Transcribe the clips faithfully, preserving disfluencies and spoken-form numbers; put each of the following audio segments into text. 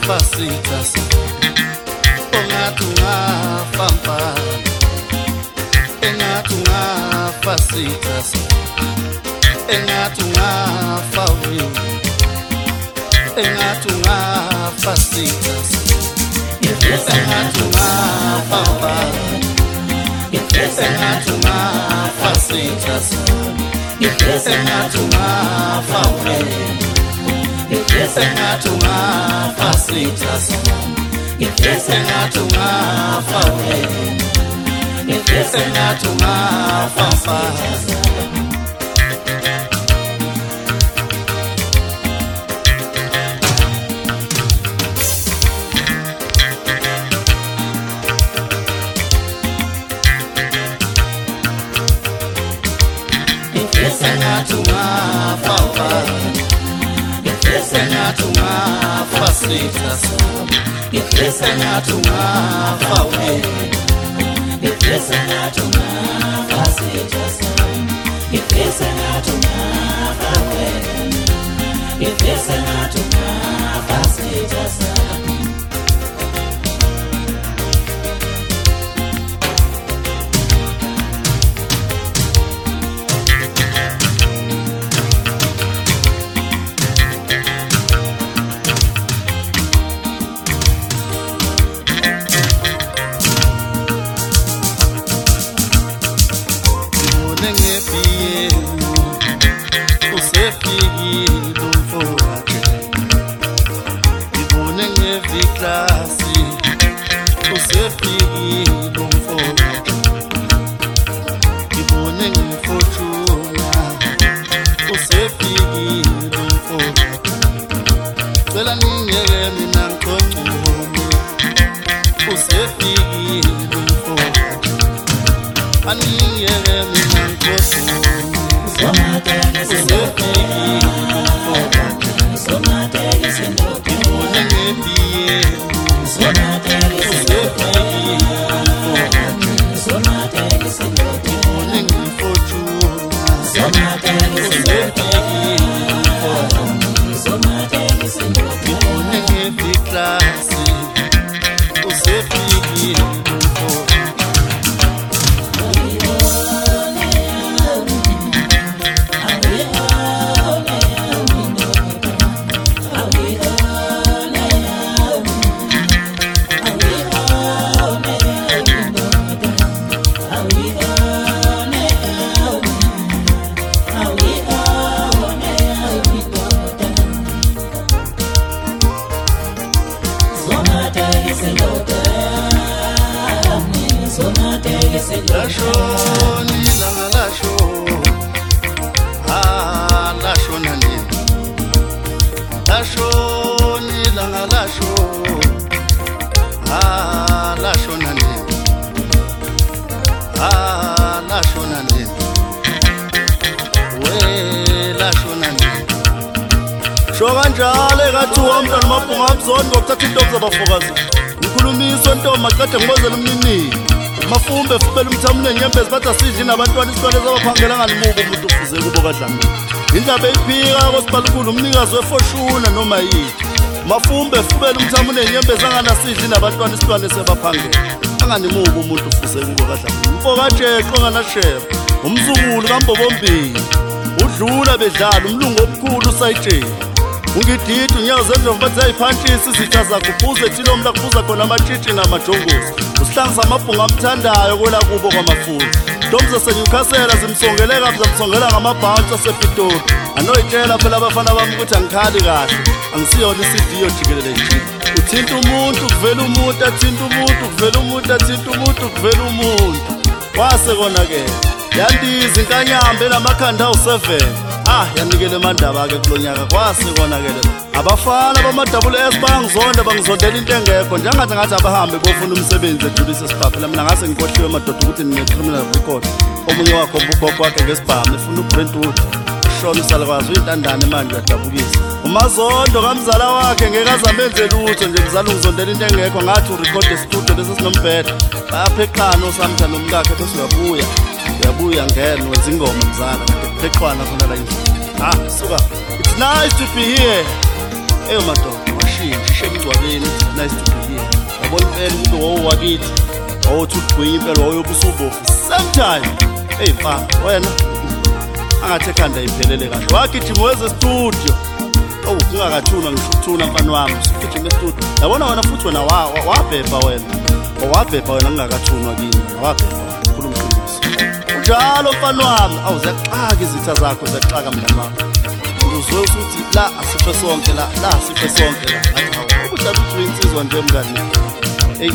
fasitas ongatunga fampa engatunga fasitas engatunga fawi engatunga fasitas engatunga fampa engatunga fasitas engatunga fawi engatunga fasitas engatunga fawi engatunga fampa engatunga fampa engatunga fasitas engatunga fawi engatunga fasitas engatunga fawi engatunga fasitas Shokanjalo ekathiwa umntwana mabhunga abuzona ngokuthatha intombi zabafokazi ngikhulumiswa ntombi maqede ngibozela umnini mafumbe fubela umthamune nyembezi bathi asidli nabantwana isitwana ezabaphangela nganimubo umuntu ufuze kubo kadlamini indaba eyiphika kosibalukulu umnikazi wefoshuna noma yini mafumbe fubela umthamune nyembezi anganasidli nabantwana isitwana esebaphangela anganimubo umuntu ufuze kubo kadlamini mfokajeqo nganashera umzukulu kambobombili udlula bedlala umlungu omkhulu usayitshela ungididi unyawo zendlovu bathi yayiphantshisa izitha zakho uphuze thilo mla kuphuza khona amatshitshi namajongozi usihlangisa amabhunga amthandayo kwela kubo kwamafuza ntombi zasenyukhasela zimsongele kabi zamsongela ngamabhawunsi asePitori anoyitshela phela abafana bami ukuthi angikhali kahle angisiyona isidiyo jikelele njini uthinta umuntu kuvela umuntu athinta umuntu kuvela umuntu athinta umuntu kuvela umuntu wase kona-ke yandiza inkanyambe elamakhanda awu-seven ah yanikele mandaba-ke kulo nyaka kwase konakele abafana bama-double S bangizonda bangizondela into engekho njengathi ngathi abahambe bofuna umsebenzi edlulise esibhaphela mina ngase ngikhohliwe madoda ukuthi ngine-criminal record omunye wakho ubugogo wakhe ngesibhamu efuna uBrentwood ushona usalukwazi uyintandane manje uyadabukisa umazondo kamzala wakhe ngeke azamenze lutho nje mzala ungizondela into engekho ngathi urekhode estudio bese sinombhede bayapheqana osamtha nomkakhe bese uyabuya uyabuya ngena wenza ingoma mzala pheqwana khona la endlini ah suka it's nice to be here eyo madoda washintsha umuntu wakini nice to be here yabona impela kube wowakithi awuthi ugwinya impela wayobusa ubofu same time hey mfana wena angathi ekhanda iphelele kahle wagijima weze studio oh kungakathuna ngisho ukuthuna mfana wami sigijima estudio yabona wena futhi wena wabhebha wena owabhebha wena ngingakathunwa kini wabhebha khuluma iqiniso njalo mfana wami awuzaxaka izitha zakho zaxaka mntana wami uzwe ukuthi la asife sonke la la asife sonke la hayi ukuthi athi insizwa nje mngani hey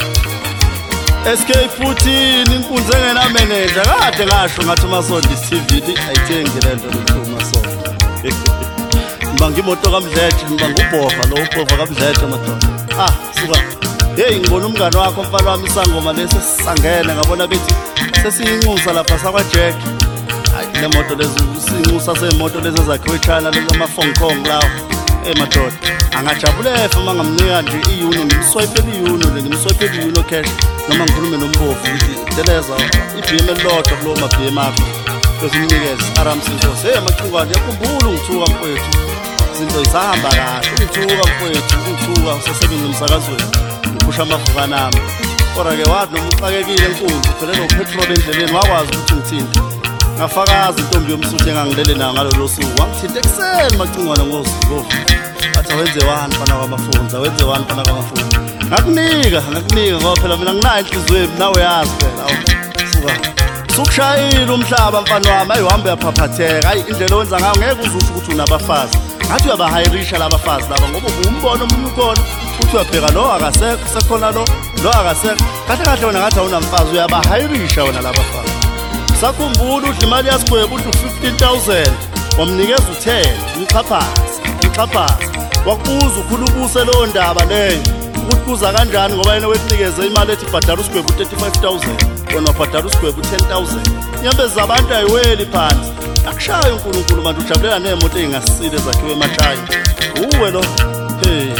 S K futhi inkunzi engena manager kade ngasho ngathi uMasondo T V ayithengi lento lokuthuma sonke Mbangi imoto kaMdletshe mbangi ubhofa lo ubhofa kaMdletshe madoda ah suka hey ngibona umngane wakho mfana wami isangoma lesi sisangene ngabona bethi sesiyinxusa lapha sakwa Jack hayi le moto lezi usinxusa semoto lezi zakhe eChina lezi ama Hong Kong lawo hey madoda angajabule efa mangamnika nje iyuno ngimswipe iyuno le ngimswipe iyuno cash noma ngikhulume nombovu ukuthi deleza i-B M elodwa kulo ma B M akho bezimnikeze Aram Sinkosi hey machungwane yakhumbula ngithuka mfowethu izinto isahamba kahle ngithuka mfowethu ngithuka usesebenza emsakazweni uphusha amavuka nami kodwa ke wathi noma uxakekile enkundla uphelele upetrol endleleni wakwazi ukuthi ngithinte ngafakaza intombi yomsuthu engangilele nayo ngalolu suku wangithinta ekuseni machungwane ngosuku athi wenze wani mfana kwabafundi wenze wani mfana kwabafundi ngakunika ngakunika ngoba phela mina nginayo inhliziyo nawe yazi phela awu suka sukushayila umhlaba mfana wami ayihambe yaphaphatheka hayi indlela owenza ngayo ngeke uzusho ukuthi unabafazi ngathi uyabahayirisha labafazi laba ngoba umbono omunye ukhona uthi uyabheka lo akasekho sekhona lo lo akasekho kahle kahle wena ngathi awunamfazi uyabahayirisha wena labafazi sakhumbula udla imali yasigwebo udla fifteen thousand wamnikeza u-ten umxhaphazi umxhaphazi wakubuza ukhulubuse lo ndaba leyo ukuthi kuza kanjani ngoba yena wetnikeze imali ethi bhadala usigwebo thirty-five thousand wona wabhadala usigwebo ten thousand inyembezi zabantu ayiweli phansi akushaya uNkulunkulu manje ujabulela neemoto ezingasile zakhiwe emakhaya uwe lo hey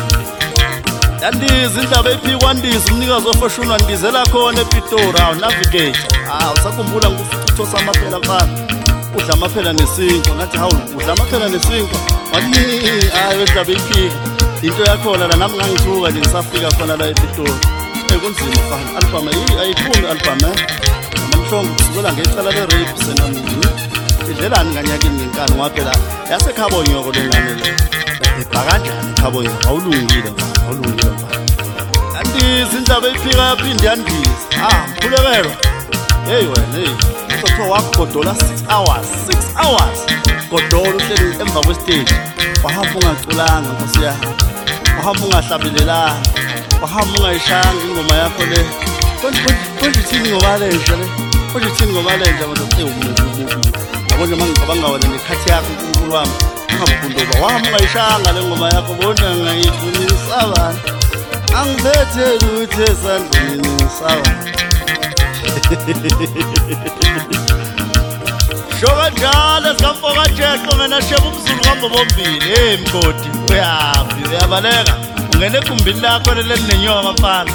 yandiza indaba ephikwa ndiza umnikazi ofashini wandizela khona ePitori awu navigator ah usakhumbula ngufutho samaphela mfana udla amaphela nesinko ngathi hawu udla amaphela nesinko wathi hayi indaba ephika into yakhona la nami ngangithuka nje ngisafika khona la ePitori ekunzima mfana album yi ayiphumi album eh namhlongo kusukela ngecala le rape senamini idlelani kanyakini ngenkani ngoba phela yasekhabonyoko lengane le ebhakanjani ekhabonyoko awulungile mfana awulungile mfana andizi indaba ephika yaphinde yandiza ah mphulekelo hey wena hey uzothiwa wagodola six hours six hours godola uhleli emva kwestage wahamba ungaculanga nkosi yami wahamba ungahlabelelanga wahamba ungayishanga ingoma yakho le konje konje thini ngoba lenja le konje thini ngoba lenja abantu eumumuntu yabona mangicabanga wena nekhathi yakho uNkulunkulu wami angabundoba wahamba ungayishanga le ngoma yakho bona ngayifunisa abantu angiphethe lutho esandleni ngisaba shoka njalo sikamfoka Jeqo mina sheba umzulu kambo bombili hey mgodi uyaphi uyabaleka ungene egumbini lakho lelinenyoka mfana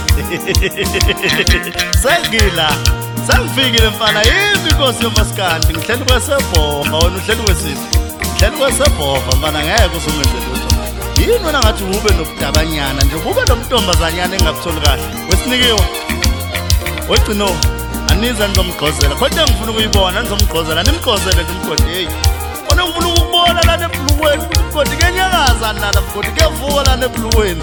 sengila sengifikile mfana yimi inkosi yomaskandi ngihleli kwesebhofa wena uhleli kwesiphi ngihleli kwesebhofa mfana ngeke usungenze lutho yini wena ngathi ube nobudabanyana nje ube nomntombazanyana engakutholi kahle wesinikiwe wegcino aniza ngizomgqozela kodwa ngifuna ukuyibona ngizomgqozela nimgqozele kumgodi hey wona ngifuna ukubona la nebhlukweni kumgodi kenyakaza nala mgodi kevuka la nebhlukweni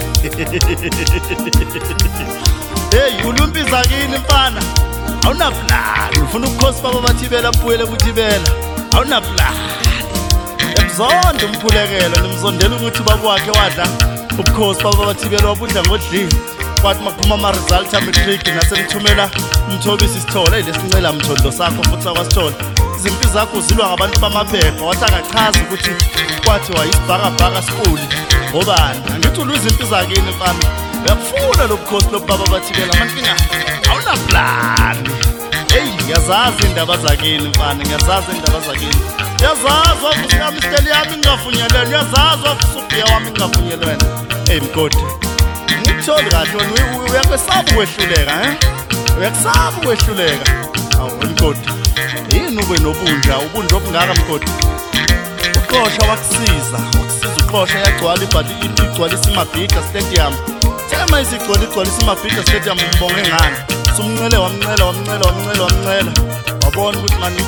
hey ulumpiza kini mfana awuna plan ufuna ukukhosi baba bathibela buwele kuthibela awuna plan emzondo umphulekelo nimzondela ukuthi baba wakhe wadla ubukhosi baba bathibela wabudla ngodlini kwathi maphuma ama results amatric nasemthumela umthobisi isithola ilesincela mthondo sakho futhi sakwasithola izimpi zakho zilwa ngabantu bamaphepha wathi akachaza ukuthi kwathi wayisibhakabhaka skuli ngobani angithi ulwa izimpi zakini mfana uyakufuna lobukhosi lobaba bathibela amankinga awuna plan hey ngiyazazi indaba zakini mfana ngiyazazi indaba zakini yazazi wafuthi yami isteli yami ngingavunyelweni yazazi wafuthi ubhiya wami ngingavunyelweni hey mgodi ngitholi kahle wena uyakwesaba ukwehluleka eh uyakusaba ukwehluleka awu mgodi yini ube nobunja ubunja obungaka mgodi uqosha wakusiza wakusiza isibosha yagcwala ibhadi igcwalisa iMabhida Stadium. Thema isigcwala igcwalisa iMabhida Stadium umbonge ngani. Sumncele wamncela wamncela wamncela wamncela. Wabona ukuthi manje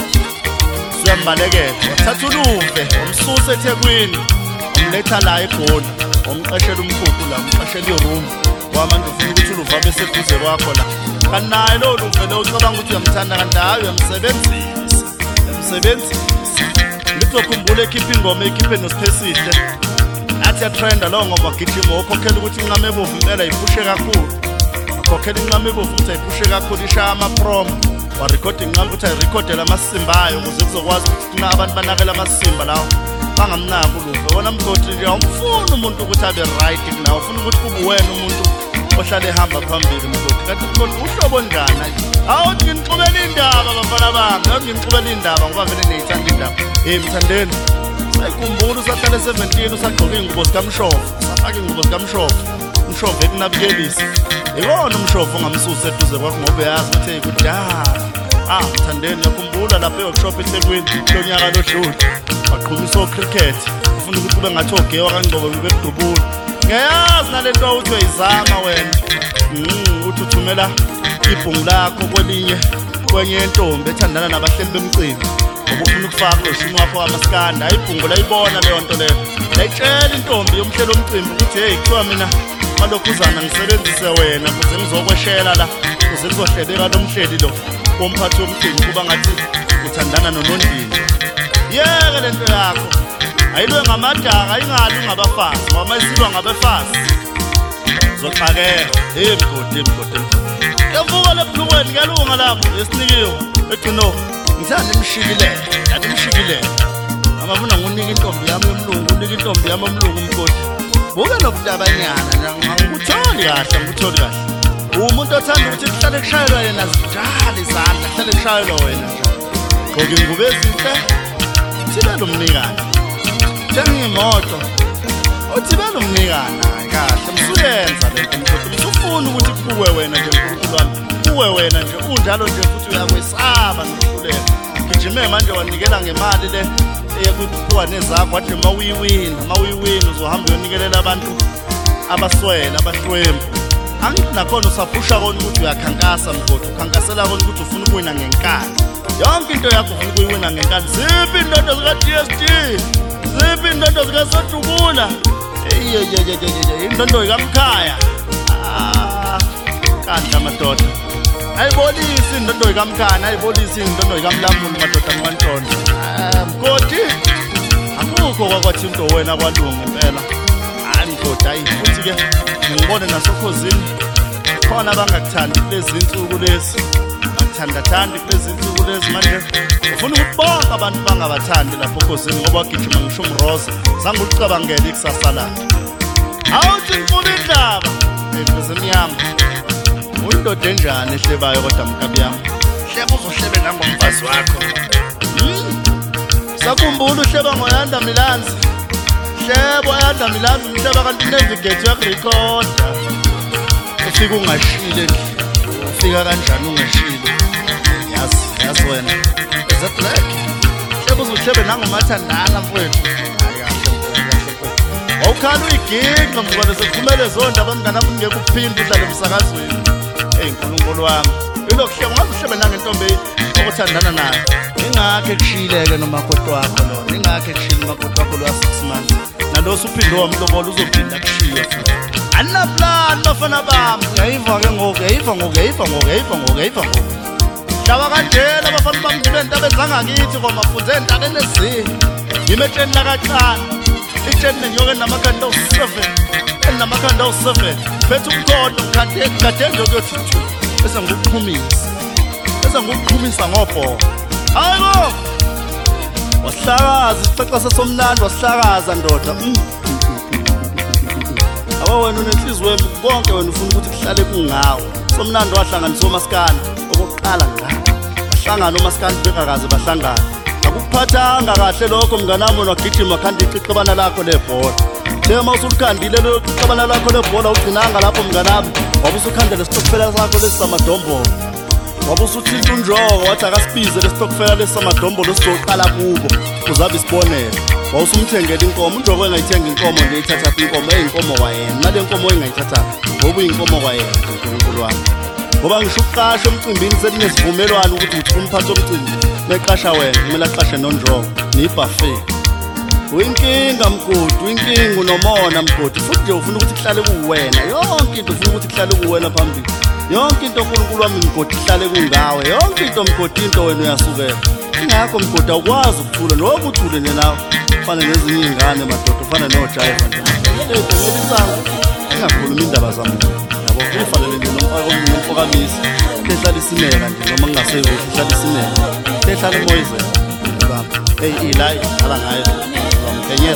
siyambalekela. Wathatha uluve wamsusa eThekwini. Umletha la eGoli. Wamqashela umkhukhu la, umqashela iroom. Wamanje ufuna ukuthi uluva bese kuze kwakho la. Kanayi lo luve lo ucabanga ukuthi uyamthanda kanti hayi uyamsebenzisa. Uyamsebenzisa. Ngizokhumbula ekhipha ingoma ekhiphe noSiphesihle. Athi yatrenda lo ngoma gijima ukhokhela ukuthi inqame ebovu impela iphushe kakhulu. Ukhokhela inqame ebovu ukuthi iphushe kakhulu ishaya ama-prom. Wa recording inqame ukuthi ayirecordela amasimbayo ukuze kuzokwazi ukuthi abantu banakela amasimba lawo. Bangamnaki uluve. Wona mgodi nje awumfuni umuntu ukuthi abe right nawe. Ufuna ukuthi kube wena umuntu ohlale ehamba phambili mgodi. Kanti mgodi uhlobo njani? Awuthi nginixubela indaba bafana bami. Awuthi nginixubela indaba ngoba vele niyithanda indaba. Hey Mthandeni. Sayikhumbula usahlale seventeen usagqoka ingubo zikaMshofu. Safaka ingubo zikaMshofu. Umshofu ekunabikelisa. Ikona umshofu ongamsusa eduze kwakho ngoba yazi ukuthi hey kudala. Ah Mthandeni yakhumbula lapha eworkshop eThekwini lonyaka lodlule. Waqhumisa ocricket. Ufuna ukuthi ube ngathi ogewa kaNgcobo bebedubula. Ngiyazi nalento awuthi uyizama wena. Mhm uthi uthumela ibhungu lakho kwelinye kwenye intombi ethandana nabahleli bemcimbi. Ngoba ufuna ukufaka ushini wakho amaskanda ayibhungu layibona leyo nto leyo. Layitshela intombi yomhlelo omcimbi ukuthi hey kuthiwa mina malokhuzana ngisebenzise wena ukuze ngizokweshela la ukuze ngizohlebeka lo mhleli lo womphathi womcimbi kuba ngathi uthandana noNondini. Yeke lento yakho ayilwe ngamadaka ayingali ngabafazi ngoba isilwa ngabafazi zoxakela hey mgodi mgodi yavuka lephukweni ngelunga lapho esinikiwe ethi no ngithanda imshikile yathi imshikile amafuna ngunika intombi yami yomlungu unika intombi yami yomlungu mgodi buke nokutabanyana ngikutholi kahle ngikutholi kahle umuntu othanda ukuthi kuhlale kushayelwa yena njalo izandla kuhlale kushayelwa wena ngoba ingubo ezinhle thibela umnikana njengimoto uthibela umnikana kahle msuyenza lento mgodi msufuna ukuthi kuwe wena nje uNkulunkulu wami kuwe wena nje unjalo nje futhi uyakwesaba nokuhlulela gijime manje wanikela ngemali le eyekuphuka nezakho wathi mawuyiwina mawuyiwina uzohamba uyonikelela abantu abaswele abahlwembu angithi nakhona usaphusha kona ukuthi uyakhankasa mgodi ukhankasela kona ukuthi ufuna ukuwina ngenkani yonke into yakho ufuna ukuyiwina ngenkani ziphi indondo zika-D S T ziphi indondo zikaSodukula eyeyeyeyeye indondo ikaMkhaya ah kanti amadoda ayibolisi indondo ikaMkhaya ayibolisi indondo ikaMlamuli madoda ngwantondo mgodi akukho kwakwathi into wena kwalunga impela hayi mgodi hayi futhi-ke ngibone nasokhozini khona abangakuthandi kulezi insuku lezi bakuthandathandi kulezi insuku lezi manje ufuna ukuthi bonke abantu bangabathandi lapho okhozini ngoba wagijima ngisho umroza zange ulicabangele ikusasa lakho awuthi ngifuna indaba emfezeni yami uyindoda enjani ehlebayo kodwa mkabi yami hleba uzohlebe nangomfazi wakho sakhumbula uhleba ngoyanda milanzi hleba oyanda milanzi umhleba kanti navigate yakurekhoda ufika ungashile endlini ufika kanjani ungashile yazi yazi wena is a black hleba uzohlebe nangomathandana mfowethu awukhala uyiginqa mzukwane sekuphumele zonda bamngane apho ngeke uphinde uhlale emsakazweni hey nkulunkulu wami ilokuhle ungabe uhlebe nangentombi okuthandana nayo ingakho ekushiyileke nomakoti wakho lo ingakho ekushiyile umakoti wakho lo wa-six months nalo usuphinde wamlobola uzophinda kushiye futhi aninaplani bafana bami uyayiva ke ngoku uyayiva ngoku uyayiva ngoku uyayiva ngoku uyayiva ngoku hlaba kanjena abafana bami ngibe entabeni zangakithi kwamafunze entabeni ezinye ngime etsheni lakacana itsheni nenyoka enamakhanda awu-seven enamakhanda awu-seven phethe umkhondo ngikade nje kuyothi thu bese ngikuqhumisa bese ngikuqhumisa ngobhoko hayibo wasihlakaza isixexa sesomnandi wasihlakaza ndoda aba wena unenhliziyo wembi konke wena ufuna ukuthi kuhlale kungawo somnandi wahlanganisa omaskandi okokuqala ngqa bahlangana omaskandi bengakaze bahlangana akuphathanga kahle lokho mnganami wagijima khanda iqixebana lakho lebhola thema usulukhandile lo ixebana lakho lebhola ugcinanga lapho mnganami wabe usukhandela isitokfela sakho lesamadombolo wabe usuthinta unjoko wathi akasibize lesitokfela lesamadombolo sizoqala kubo uzabe isibonela wawusumthengela inkomo unjoko engayithenga inkomo nje ithatha inkomo eyinkomo kwayena nale nkomo engayithatha ngoba uyinkomo kwayena uNkulunkulu wami ngoba ngisho uqasha emcimbini selinezivumelwano ukuthi uthi umphathi omcimbi meqasha wena kumele aqashe nonjoko nibuffet uyinkinga mgodi uyinkinga unomona mgodi futhi nje ufuna ukuthi kuhlale kuwena yonke into ufuna ukuthi kuhlale kuwena phambili yonke into uNkulunkulu wami mgodi ihlale kungawe yonke into mgodi into wena uyasukela ingakho mgodi awukwazi ukuthula noba uthule nawe ufane nezinye ingane madoda ufane noJaiva nje into ngelisanga engakhuluma indaba zami yabo kufanele nje nomfokamisi ehlala isineka nje noma ngingasekuhle ehlala isineka ehlala emoyizwe baba hey ilay ala ngayo ngenyeza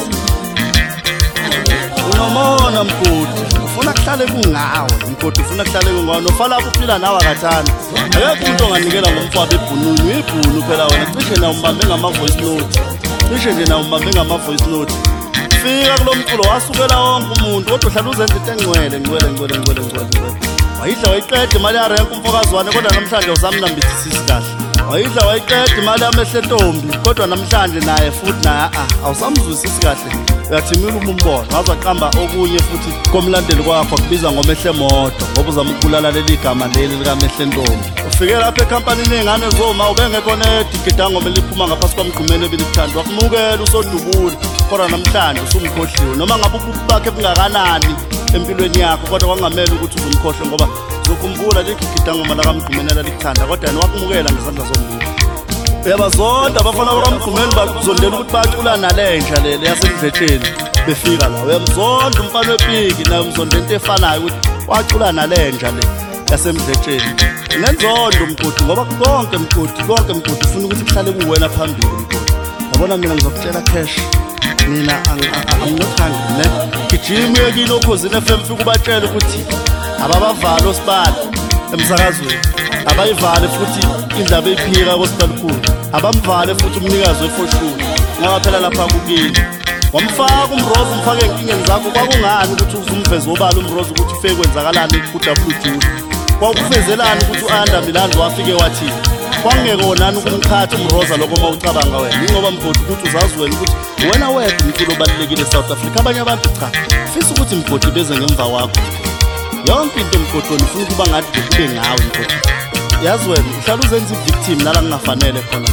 unomona mgodi ufuna kuhlale kungawe mgodi ufuna kuhlale kungawe nofala lapho uphila nawe akathani akekho umuntu onganikela ngomfabo ebhununu ibhunu phela wena cishe na umbambe ngama voice note cishe nje na umbambe ngama voice note fika kulomculo wasukela wonke umuntu kodwa uhlala uzenza into engcwele ngcwele ngcwele ngcwele ngcwele wayidla wayiqeda imali ya rank umfokazwane kodwa namhlanje usamnambithisisi kahle wayidla wayiqeda imali yamehle ntombi kodwa namhlanje naye futhi naye ah awusamzwisisi kahle uyathimula umbono wazaqamba okunye futhi komlandeli kwakho kubiza ngomehle moto ngoba uzama ukubulala leli gama leli lika mehle ntombi ufike lapha ecompany nengane zoma ubengekho nedigida ngoma liphuma ngaphasi kwamgqumeni ebilithandwa kumukela usodubula kodwa namhlanje usumkhohliwe noma ngabe ubuku bakhe bungakanani empilweni yakho kodwa kwangamela ukuthi uzumkhohle ngoba uzokhumbula ligigida ngoma la kamgqumeni elikuthanda kodwa yena wakumukela ngesandla sombili uyabazonda abafana bakamgqumeni bakuzondela ukuthi bacula nalenja lele yasemdletsheni befika la uyamzonda umfana wepiki naye umzonda into efanayo ukuthi wacula nalenja le yasemdletsheni nenzondo mgodi ngoba konke mgodi konke mgodi ufuna ukuthi kuhlale kuwena phambili mgodi yabona mina ngizokutshela cash mina anginothanda ne gijima yekile okhosini F M fika ubatshela ukuthi ababavalo sibala emsakazweni abayivale futhi indaba ephika kosibalukhulu abamvale futhi umnikazi wefoshuni ngoba phela lapha kukini wamfaka umrozo umfake enkingeni zakho kwakungani ukuthi uzumveze obala umrozo ukuthi ufike kwenzakalani ku W Jude kwakuvezelani ukuthi uAnda Milando wafike wathi kwangekona ukumkhatha umroza lokho mawucabanga wena ingoba mgodi ukuthi uzazi wena ukuthi wena wedwa umculo obalekile eSouth Africa abanye abantu cha ufisa ukuthi mgodi beze ngemva wakho yonke into mgodi ufuna ukuba ngathi kube ngawe mgodi yazi wena uhlala uzenza ivictim nala kungafanele khona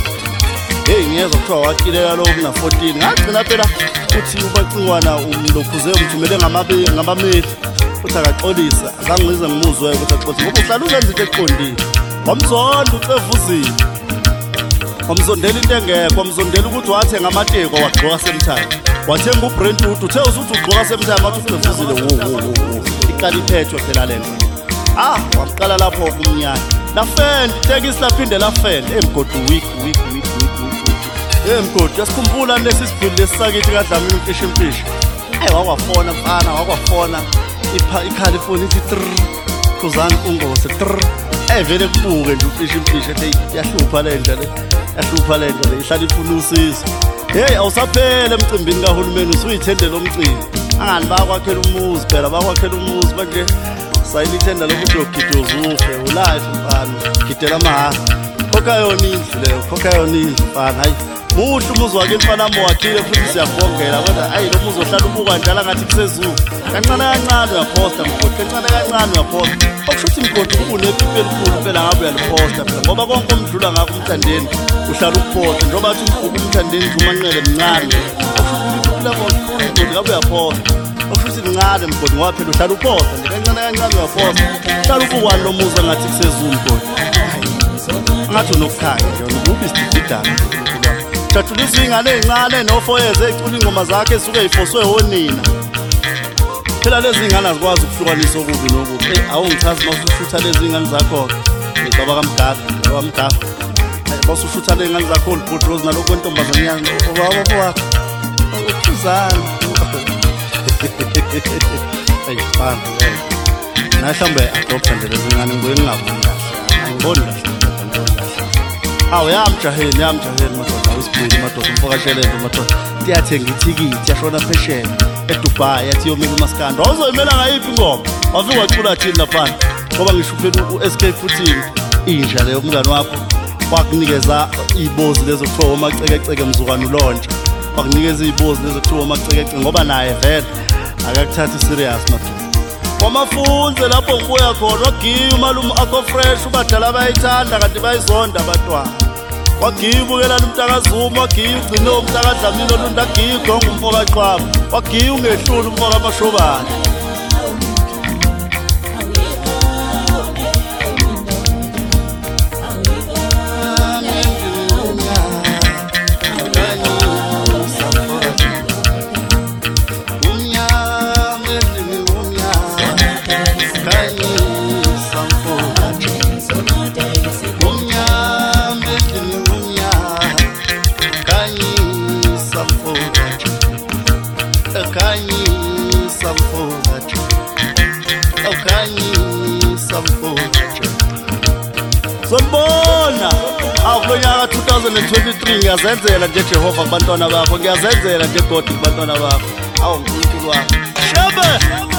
hey ngiyezwa kuthiwa wakilela lo kuna fourteen ngagcina phela uthi ubacingwana umlokhuze umthumele ngamabe ngabameli uthi akaxolisa azangize ngimuzwe ukuthi axolisa ngoba uhlala uzenza into eqondile wamzonda ucevuzile wamzondela into engekho wamzondela ukuthi wathenga amateko wagqoka semthaya wathenga uBrentwood uthe usuthi ugqoka semthaya mathi ucevuzile wo wo wo iqala iphethwe phela lento ah waqala lapho kumnyaka lafenda itekisi laphinde lafenda emgodi week week week week emgodi yasikhumbula lesi sibhili lesisakithi kaDlamini umfishi imfishi hey wakwafona mfana wakwafona iCalifornia ithi trrr kuzani ungose trrr evele kubuke nje umfishi imfishi ethi yahlupha lendla le yahlupha lendla le ihlala ifuna usizo hey awusaphele emcimbini kahulumeni usuyithendela umcimbi angani bakwakhela umuzi phela bakwakhela umuzi manje sayilithenda lokuthi ogida uzufe ulife mfana gidela amahala khokha yona indlu leyo khokha yona indlu mfana hayi muhle umuzi wakhe mfana mowakhile futhi siyabongela kodwa hayi lo muzi ohlala ubuka njalo ngathi kusezulu kancane kancane uyaposta mgodi kancane kancane uyaposta okusho ukuthi mgodi kuba unepipi elikhulu phela ngabe uyaliposta phela ngoba konke omdlula ngakho umthandeni uhlala ukuposta njengoba athi umthandeni umanqele mncane okusho ukuthi lapho mgodi ngabe uyaposta okusho ukuthi mncane mgodi ngoba phela uhlala uposta nje kancane kancane uyaposta uhlala ubukani lo muzi ngathi kusezulu mgodi ngathi unokukhanya nje ububi isididana Thathulisa ingane ezincane nofoyeze ecula ingoma zakhe esuke eyifoswe honina phela lezi ingane azikwazi ukuhlukanisa okubi nokubi eh awungichazi mawusushutha lezi ingane zakho baba kaMdaka baba kaMdaka mawusushutha lezi ingane zakho uLbudrose nalokho kwentombazane yakhe obaba wakho ukhuzana hey bana na mhlambe adopta nje lezi ingane ngibuye ngingaboni kahle angiboni kahle awu yamjaheni yamjaheni madoda awusibheki madoda umfokashelele madoda kuyathenga ithikithi yashona phesheni eDubai yathi yomela uMaskandi awuzoyimela ngayiphi ingoma wafika wacula thini lapha ngoba ngisho phela uS K futhi inja leyo umngani wakho wakunikeza ibozi lezo kuthiwa umacekeceke mzukwana ulontsha bakunikeza izibuzo lezi kuthiwa umacekece ngoba naye vele akakuthathi serious madoda. Kwamafunze lapho ngibuya khona wagiya umalume akho fresh ubadala bayithanda kanti bayizonda abantwana. Wagiya ubukela uMtakazuma, wagiya ugcine uMtakadlamini oluntu, wagiya uGonga umfoka Xaba, wagiya ungehlula umfoka Mashobane. Sonibona akulo nyaka two thousand twenty-three ngiyazenzela nje Jehova kubantwana bakho, ngiyazenzela nje God kubantwana bakho. Awu uNkulunkulu wami. Shebe